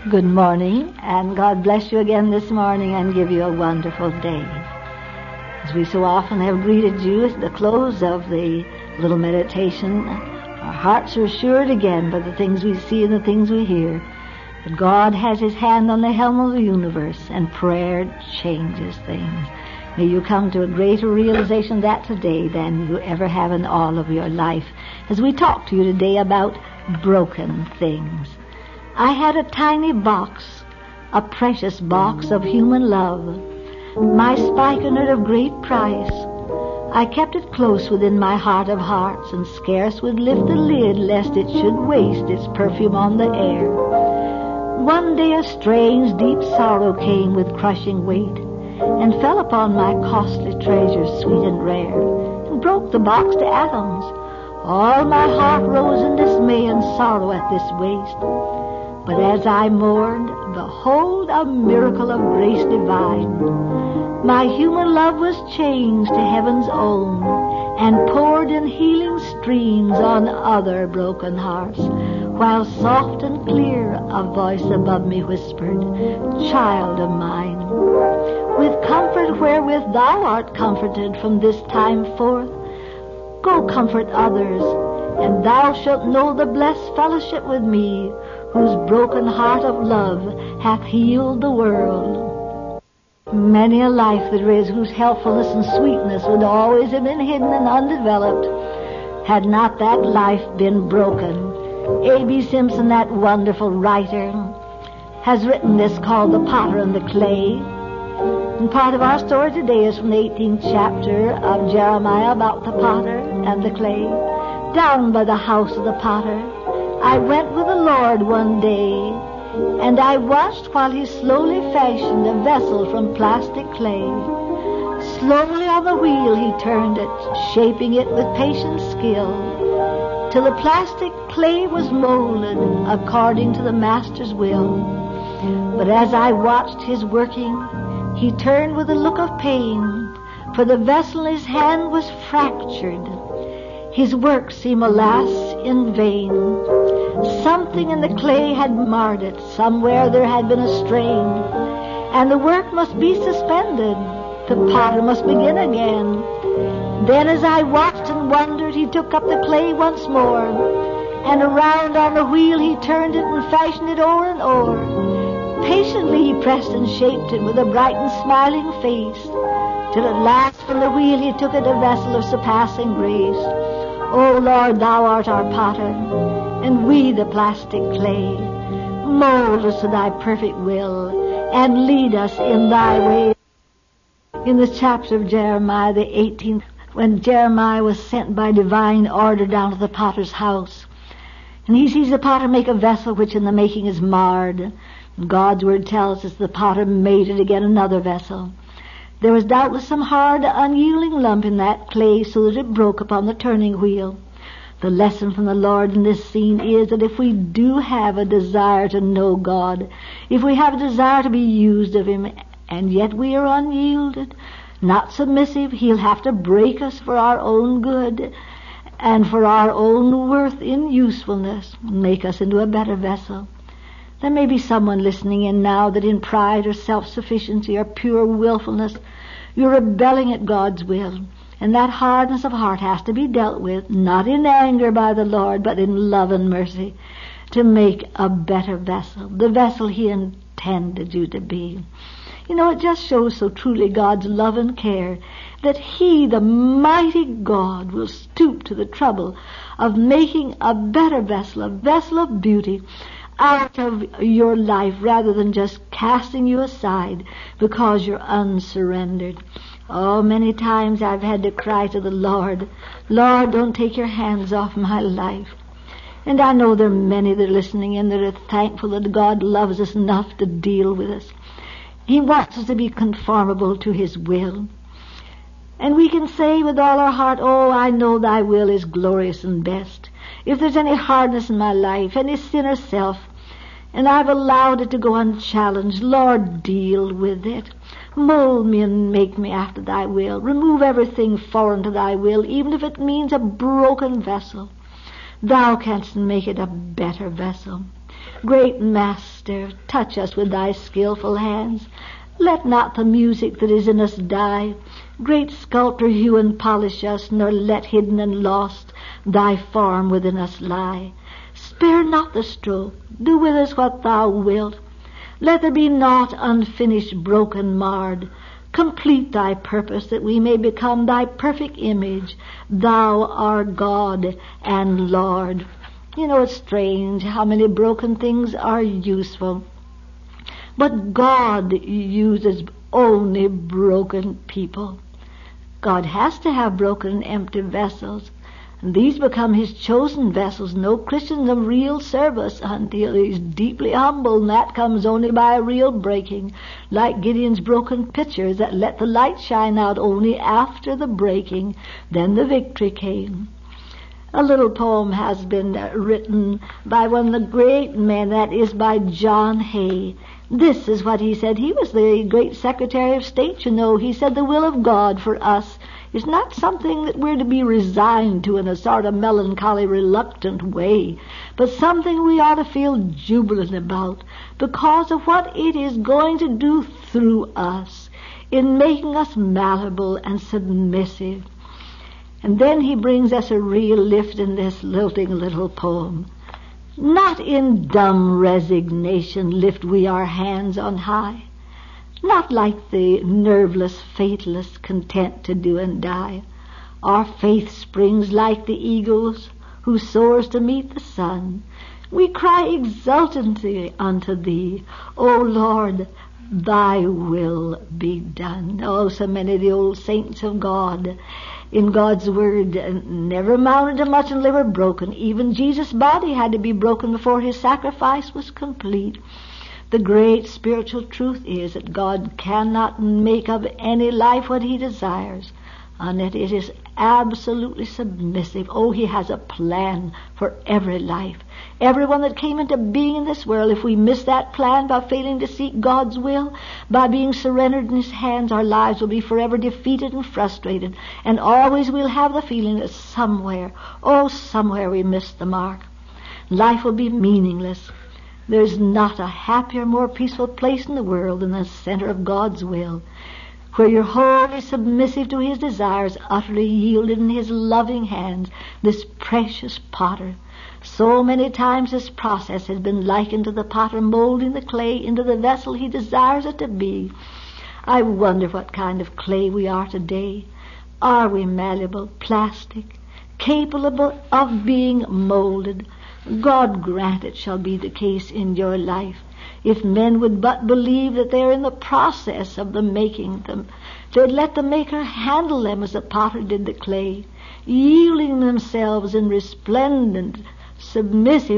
Good morning, and God bless you again this morning and give you a wonderful day. As we so often have greeted you at the close of the little meditation, our hearts are assured again by the things we see and the things we hear that God has His hand on the helm of the universe, and prayer changes things. May you come to a greater realization of that today than you ever have in all of your life, as we talk to you today about broken things. I had a tiny box, a precious box of human love, my spikenard of great price. I kept it close within my heart of hearts, and scarce would lift the lid lest it should waste its perfume on the air. One day a strange, deep sorrow came with crushing weight, and fell upon my costly treasures, sweet and rare, and broke the box to atoms. All my heart rose in dismay and sorrow at this waste. But as I mourned, behold, a miracle of grace divine. My human love was changed to heaven's own, and poured in healing streams on other broken hearts, while soft and clear a voice above me whispered, "Child of mine, with comfort wherewith thou art comforted from this time forth, go comfort others, and thou shalt know the blessed fellowship with me, whose broken heart of love hath healed the world." Many a life there is whose healthfulness and sweetness would always have been hidden and undeveloped had not that life been broken. A.B. Simpson, that wonderful writer, has written this called The Potter and the Clay. And part of our story today is from the 18th chapter of Jeremiah about the potter and the clay. Down by the house of the potter I went with the Lord one day, and I watched while he slowly fashioned a vessel from plastic clay. Slowly on the wheel he turned it, shaping it with patient skill, till the plastic clay was molded according to the master's will. But as I watched his working, he turned with a look of pain, for the vessel in his hand was fractured. His work seemed, alas, in vain. Something in the clay had marred it. Somewhere there had been a strain, and the work must be suspended. The potter must begin again. Then as I watched and wondered, he took up the clay once more, and around on the wheel he turned it and fashioned it o'er and o'er. Patiently he pressed and shaped it with a bright and smiling face, till at last from the wheel he took it a vessel of surpassing grace. O Lord, thou art our potter, and we the plastic clay. Mold us to thy perfect will, and lead us in thy way. In the chapter of Jeremiah, the 18th, when Jeremiah was sent by divine order down to the potter's house, and he sees the potter make a vessel which in the making is marred. God's word tells us the potter made it again another vessel. There was doubtless some hard, unyielding lump in that clay, so that it broke upon the turning wheel. The lesson from the Lord in this scene is that if we do have a desire to know God, if we have a desire to be used of Him, and yet we are unyielded, not submissive, He'll have to break us for our own good and for our own worth in usefulness, make us into a better vessel. There may be someone listening in now that in pride or self-sufficiency or pure willfulness you're rebelling at God's will, and that hardness of heart has to be dealt with, not in anger by the Lord, but in love and mercy, to make a better vessel, the vessel He intended you to be. You know, it just shows so truly God's love and care that He, the mighty God, will stoop to the trouble of making a better vessel, a vessel of beauty, out of your life, rather than just casting you aside because you're unsurrendered. Oh, many times I've had to cry to the Lord, "Lord, don't take your hands off my life." And I know there are many that are listening in that are thankful that God loves us enough to deal with us. He wants us to be conformable to His will. And we can say with all our heart, "Oh, I know thy will is glorious and best." If there's any hardness in my life, any sin or self, and I've allowed it to go unchallenged, Lord, deal with it. Mold me and make me after thy will. Remove everything foreign to thy will, even if it means a broken vessel. Thou canst make it a better vessel. Great Master, Master, touch us with thy skillful hands. Let not the music that is in us die. Great Sculptor, hew and polish us, nor let hidden and lost thy form within us lie. Spare not the stroke, do with us what thou wilt. Let there be naught unfinished, broken, marred. Complete thy purpose, that we may become thy perfect image. Thou our God and Lord. You know, it's strange how many broken things are useful. But God uses only broken people. God has to have broken and empty vessels. And these become his chosen vessels. No Christian of real service until he's deeply humble, and that comes only by a real breaking. Like Gideon's broken pitchers that let the light shine out only after the breaking. Then the victory came. A little poem has been written by one of the great men, that is by John Hay. This is what he said. He was the great Secretary of State, you know. He said the will of God for us is not something that we're to be resigned to in a sort of melancholy, reluctant way, but something we ought to feel jubilant about because of what it is going to do through us in making us malleable and submissive. And then he brings us a real lift in this lilting little poem. Not in dumb resignation lift we our hands on high, not like the nerveless, faithless, content to do and die. Our faith springs like the eagle's who soars to meet the sun. We cry exultantly unto thee, O Lord, thy will be done. Oh, so many of the old saints of God in God's word never amounted to much and they were broken. Even Jesus' body had to be broken before his sacrifice was complete. The great spiritual truth is that God cannot make of any life what he desires, and that it is absolutely submissive. Oh, he has a plan for every life. Everyone that came into being in this world, if we miss that plan by failing to seek God's will, by being surrendered in his hands, our lives will be forever defeated and frustrated, and always we'll have the feeling that somewhere we missed the mark. Life will be meaningless. There's not a happier, more peaceful place in the world than the center of God's will, where you're wholly submissive to his desires, utterly yielded in his loving hands, this precious potter. So many times this process has been likened to the potter molding the clay into the vessel he desires it to be. I wonder what kind of clay we are today. Are we malleable, plastic, capable of being molded? God grant it shall be the case in your life. If men would but believe that they're in the process of the making them, they'd let the Maker handle them as the potter did the clay, yielding themselves in resplendent, submissive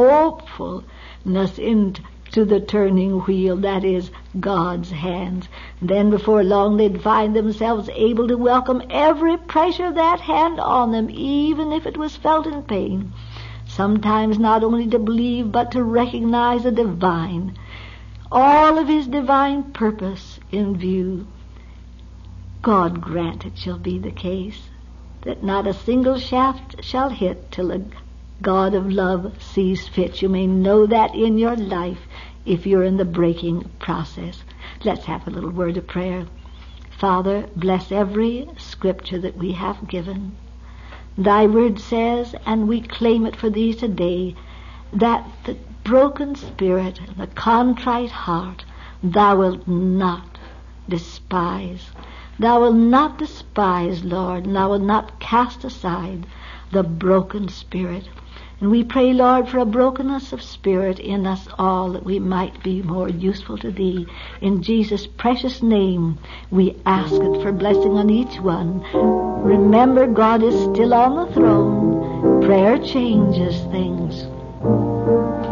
hopefulness into the turning wheel, that is, God's hands. Then before long they'd find themselves able to welcome every pressure of that hand on them, even if it was felt in pain. Sometimes not only to believe, but to recognize the divine, all of his divine purpose in view. God grant it shall be the case, that not a single shaft shall hit till the God of love sees fit. You may know that in your life if you're in the breaking process. Let's have a little word of prayer. Father, bless every scripture that we have given. Thy word says, and we claim it for thee today, that the broken spirit, the contrite heart, thou wilt not despise. Thou wilt not despise, Lord, and thou wilt not cast aside the broken spirit. And we pray, Lord, for a brokenness of spirit in us all, that we might be more useful to thee. In Jesus' precious name, we ask it for blessing on each one. Remember, God is still on the throne. Prayer changes things.